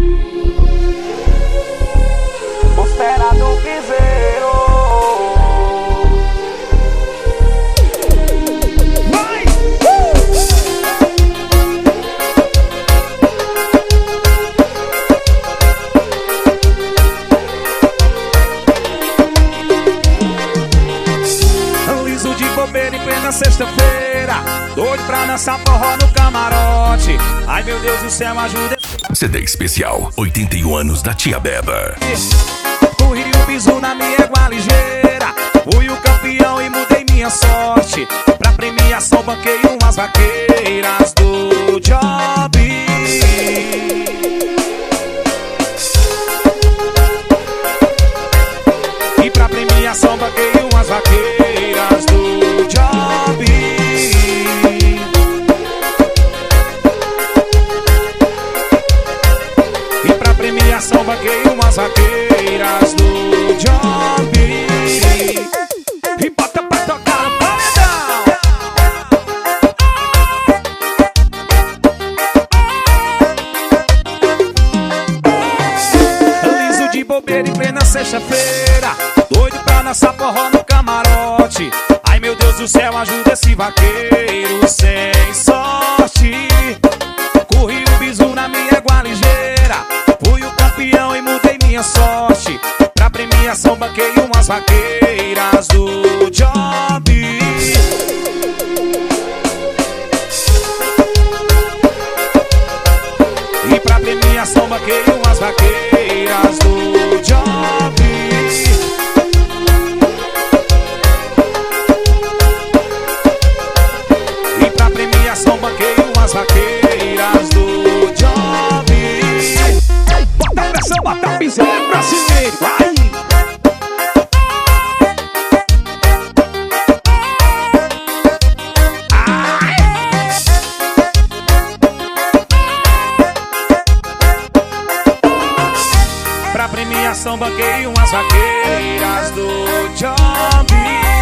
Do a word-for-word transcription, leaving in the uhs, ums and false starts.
Costela do piseiro. Vai! Liso de bobeira em plena sexta-feira, doido pra dançar forró no camarote. Ai meu Deus do céu, ajuda. C D especial, oitenta e um anos da Tia Beba. Corri o bisu na minha égua ligeira, fui o campeão e mudei minha sorte. Pra premiação banquei umas vaqueiras do job. E pra premiação banquei umas vaqueiras do job. E pra premiação banquei umas vaqueiras do job. E bota pra tocar no paredão. Liso de bobeira em plena sexta-feira, doido pra dançar forró no camarote. Ai meu Deus do céu, ajuda esse vaqueiro sem sorte. Corri o bisu na minha égua ligeira, fui o campeão e mudei minha sorte. Pra premiação banquei umas vaqueiras do job. E pra premiação banquei umas vaqueiras do job. E pra premiação banquei umas vaqueiras do job. Bota a pressão, bota a piseira pra cima. Vai! Pra premiação banquei umas vaqueiras do job.